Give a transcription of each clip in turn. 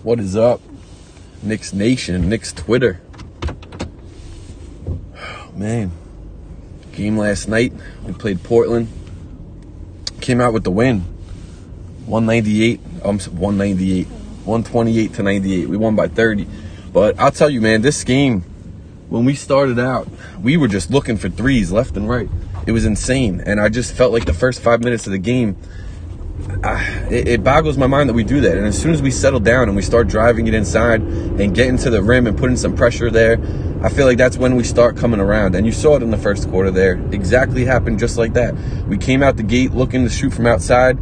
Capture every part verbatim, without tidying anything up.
What is up, Knicks Nation, Knicks Twitter? Oh, man, game last night. We played Portland. Came out with the win. one ninety-eight. Um, one ninety-eight. one twenty-eight to ninety-eight. We won by thirty. But I'll tell you, man, this game, when we started out, we were just looking for threes left and right. It was insane, and I just felt like the first five minutes of the game. Uh, it, it boggles my mind that we do that. And as soon as we settle down and we start driving it inside and getting to the rim and putting some pressure there, I feel like that's when we start coming around. And you saw it in the first quarter there. Exactly happened just like that. We came out the gate looking to shoot from outside.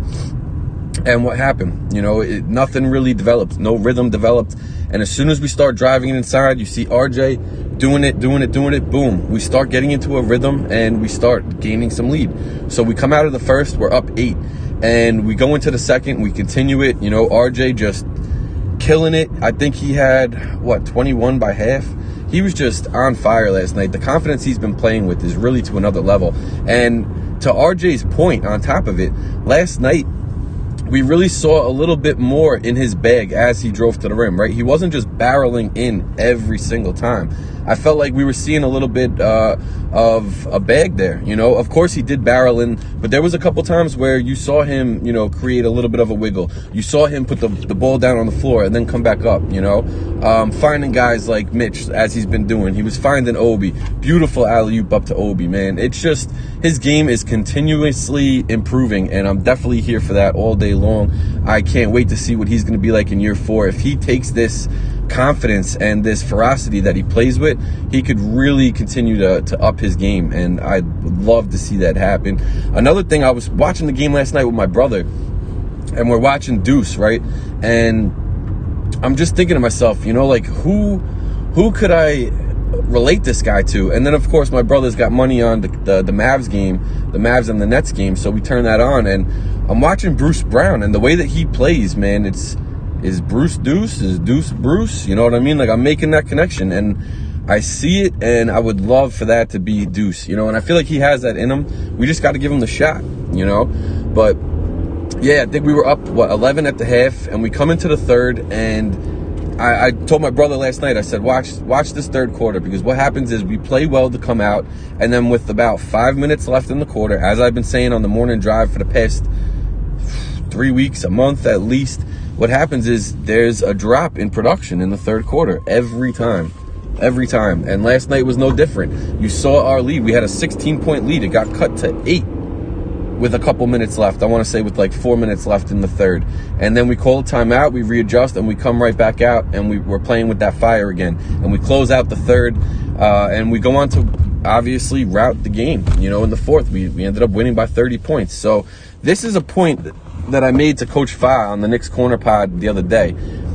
And what happened? You know, it, nothing really developed. No rhythm developed. And as soon as we start driving it inside, you see R J doing it, doing it, doing it. Boom. We start getting into a rhythm and we start gaining some lead. So we come out of the first, we're up eight. And we go into the second, we continue it. You know, R J just killing it. I think he had, what, twenty-one by half? He was just on fire last night. The confidence he's been playing with is really to another level. And to R J's point, on top of it, last night, we really saw a little bit more in his bag as he drove to the rim, right? He wasn't just barreling in every single time. I felt like we were seeing a little bit uh, of a bag there, you know? Of course, he did barrel in, but there was a couple times where you saw him, you know, create a little bit of a wiggle. You saw him put the, the ball down on the floor and then come back up, you know? Um, finding guys like Mitch, as he's been doing. He was finding Obi. Beautiful alley-oop up to Obi, man. It's just, his game is continuously improving, and I'm definitely here for that all day long. I can't wait to see what he's going to be like in year four. If he takes this confidence and this ferocity that he plays with, he could really continue to, to up his game, and I'd love to see that happen. Another thing, I was watching the game last night with my brother, and we're watching Deuce, right? And I'm just thinking to myself, you know, like, who who could I relate this guy to? And then, of course, my brother's got money on the, the, the Mavs game, the Mavs and the Nets game, so we turn that on, and I'm watching Bruce Brown, and the way that he plays, man, it's is Bruce Deuce, is Deuce Bruce, you know what I mean? Like, I'm making that connection, and I see it, and I would love for that to be Deuce, you know, and I feel like he has that in him. We just got to give him the shot, you know? But yeah, I think we were up, what, eleven at the half, and we come into the third, and I, I told my brother last night, I said, watch watch this third quarter, because what happens is we play well to come out, and then with about five minutes left in the quarter, as I've been saying on the morning drive for the past three weeks, a month at least, what happens is there's a drop in production in the third quarter every time. Every time. And last night was no different. You saw our lead. We had a sixteen-point lead. It got cut to eight with a couple minutes left. I want to say with like four minutes left in the third. And then we call a timeout, we readjust, and we come right back out, and we, we're playing with that fire again. And we close out the third, uh, and we go on to obviously rout the game. You know, in the fourth, we, we ended up winning by thirty points. So this is a point that that I made to Coach Fa on the Knicks Corner Pod the other day.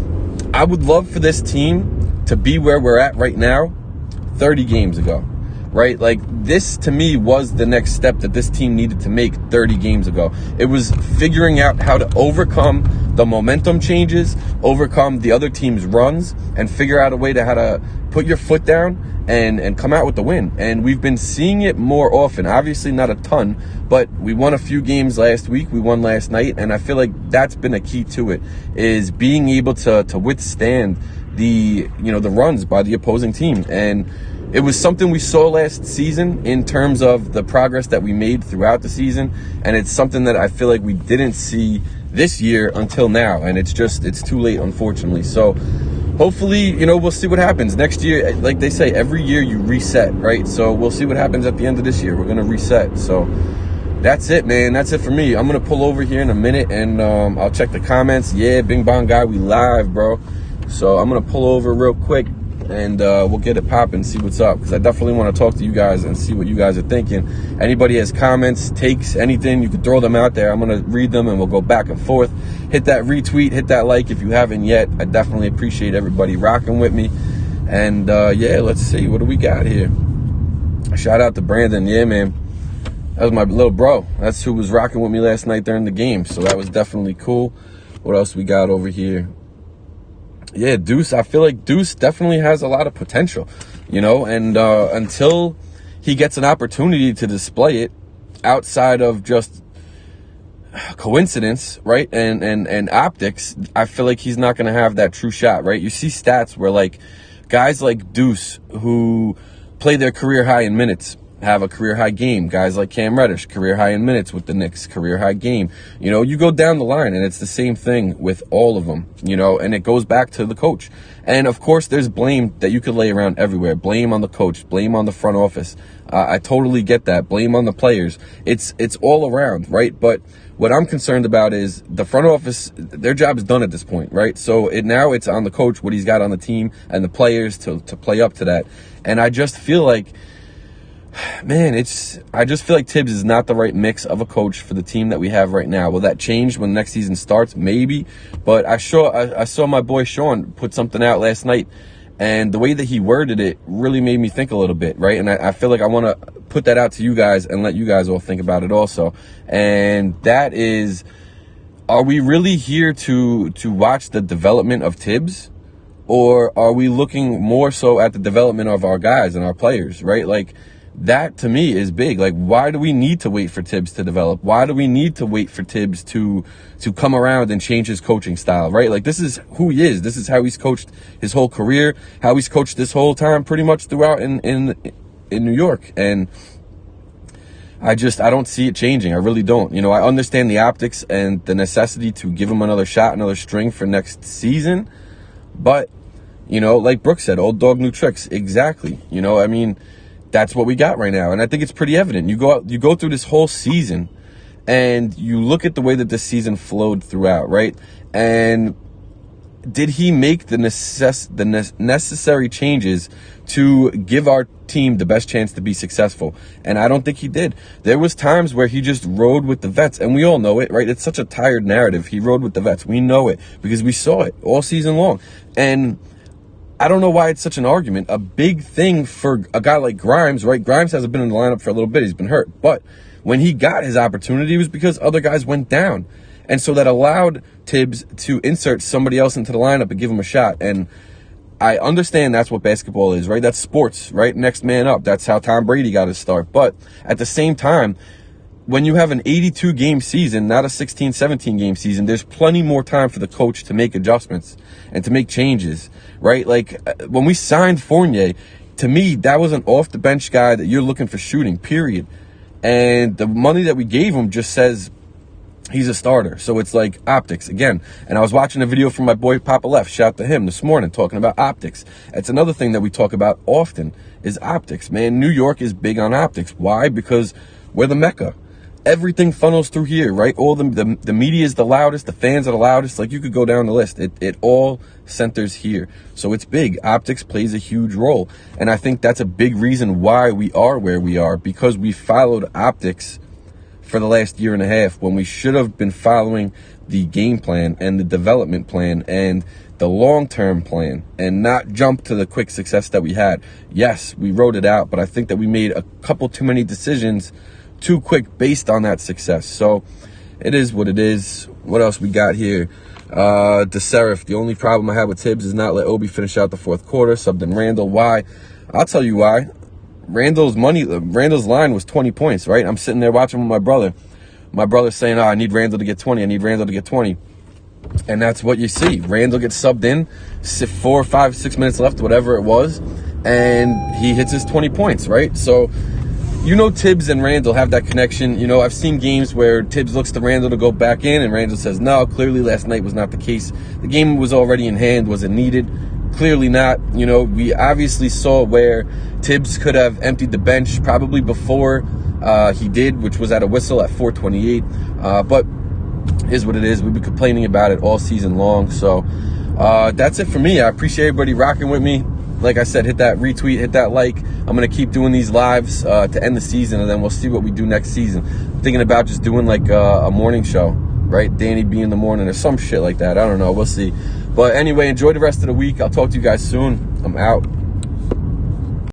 I would love for this team to be where we're at right now thirty games ago, right? Like, this to me was the next step that this team needed to make thirty games ago. It was figuring out how to overcome the momentum changes, overcome the other team's runs, and figure out a way to how to put your foot down and and come out with the win. And we've been seeing it more often. Obviously not a ton, but we won a few games last week. We won last night, and I feel like that's been a key to it, is being able to to withstand the, you know, the runs by the opposing team. And it was something we saw last season in terms of the progress that we made throughout the season, and it's something that I feel like we didn't see this year until now, and it's just, it's too late, unfortunately. So hopefully, you know, we'll see what happens next year. Like they say, every year you reset, right? So we'll see what happens at the end of this year. We're going to reset. So that's it, man. That's it for me. I'm going to pull over here in a minute, and um, I'll check the comments. Yeah, Bing Bong Guy, we live, bro. So I'm going to pull over real quick, and uh, we'll get it popping, see what's up, because I definitely want to talk to you guys and see what you guys are thinking. Anybody has comments, takes, anything, you can throw them out there. I'm going to read them, and we'll go back and forth. Hit that retweet, hit that like if you haven't yet. I definitely appreciate everybody rocking with me. And, uh, yeah, let's see. What do we got here? Shout out to Brandon. Yeah, man. That was my little bro. That's who was rocking with me last night during the game. So that was definitely cool. What else we got over here? Yeah, Deuce, I feel like Deuce definitely has a lot of potential, you know, and uh, until he gets an opportunity to display it outside of just coincidence, right? And, and, and optics, I feel like he's not going to have that true shot, right? You see stats where like guys like Deuce, who play their career high in minutes, have a career high game. Guys like Cam Reddish, career high in minutes with the Knicks, career high game. You know, you go down the line and it's the same thing with all of them, you know, and it goes back to the coach. And of course, there's blame that you could lay around everywhere. Blame on the coach, blame on the front office. Uh, I totally get that. Blame on the players. It's, it's all around, right? But what I'm concerned about is the front office, their job is done at this point, right? So it now it's on the coach, what he's got on the team and the players to, to play up to that. And I just feel like, man, it's, I just feel like Tibbs is not the right mix of a coach for the team that we have right now. Will that change when the next season starts? Maybe. But I saw, I, I saw my boy Sean put something out last night, and the way that he worded it really made me think a little bit, right? And I, I feel like I want to put that out to you guys and let you guys all think about it also. And that is, are we really here to, to watch the development of Tibbs? Or are we looking more so at the development of our guys and our players, right? Like, that to me is big. Like, why do we need to wait for Tibbs to develop? Why do we need to wait for Tibbs to to come around and change his coaching style, right? Like, this is who he is. This is how he's coached his whole career, how he's coached this whole time pretty much throughout in in in New York. And I just, I don't see it changing. I really don't. You know, I understand the optics and the necessity to give him another shot, another string for next season. But, you know, like Brooks said, old dog, new tricks. Exactly. You know, I mean, that's what we got right now. And I think it's pretty evident. You go out, you go through this whole season and you look at the way that this season flowed throughout, right? And did he make the necess- the ne- necessary changes to give our team the best chance to be successful? And I don't think he did. There was times where he just rode with the vets, and we all know it, right? It's such a tired narrative. He rode with the vets. We know it because we saw it all season long. And I don't know why it's such an argument. A big thing for a guy like Grimes, right? Grimes hasn't been in the lineup for a little bit. He's been hurt. But when he got his opportunity, it was because other guys went down. And so that allowed Tibbs to insert somebody else into the lineup and give him a shot. And I understand that's what basketball is, right? That's sports, right? Next man up. That's how Tom Brady got his start. But at the same time, when you have an eighty-two game season, not a sixteen, seventeen game season, there's plenty more time for the coach to make adjustments and to make changes, right? Like when we signed Fournier, to me, that was an off the bench guy that you're looking for shooting, period. And the money that we gave him just says he's a starter. So it's like optics again. And I was watching a video from my boy Papa Left, shout out to him this morning, talking about optics. It's another thing that we talk about often is optics, man. New York is big on optics. Why? Because we're the Mecca. Everything funnels through here, right? All the, the the media is the loudest, the fans are the loudest. Like, you could go down the list. It it all centers here. So it's big. Optics plays a huge role. And I think that's a big reason why we are where we are, because we followed optics for the last year and a half when we should have been following the game plan and the development plan and the long-term plan and not jump to the quick success that we had. Yes, we wrote it out, but I think that we made a couple too many decisions too quick based on that success. So it is what it is. What else we got here? Uh, DeSerif, the only problem I have with Tibbs is not let Obi finish out the fourth quarter. Subbed in Randall. Why? I'll tell you why. Randall's money, Randall's line was twenty points, right? I'm sitting there watching with my brother. My brother's saying, oh, I need Randall to get twenty. I need Randall to get twenty. And that's what you see. Randall gets subbed in, four, five, six minutes left, whatever it was, and he hits his twenty points, right? So, you know, Tibbs and Randall have that connection. You know, I've seen games where Tibbs looks to Randall to go back in, and Randall says, no, clearly last night was not the case. The game was already in hand. Was it needed? Clearly not. You know, we obviously saw where Tibbs could have emptied the bench probably before uh, he did, which was at a whistle at four twenty-eight. Uh, but is what it is. We've been complaining about it all season long. So uh, that's it for me. I appreciate everybody rocking with me. Like I said, hit that retweet, hit that like. I'm going to keep doing these lives uh, to end the season, and then we'll see what we do next season. I'm thinking about just doing like uh, a morning show, right? Danny B in the morning or some shit like that. I don't know. We'll see. But anyway, enjoy the rest of the week. I'll talk to you guys soon. I'm out.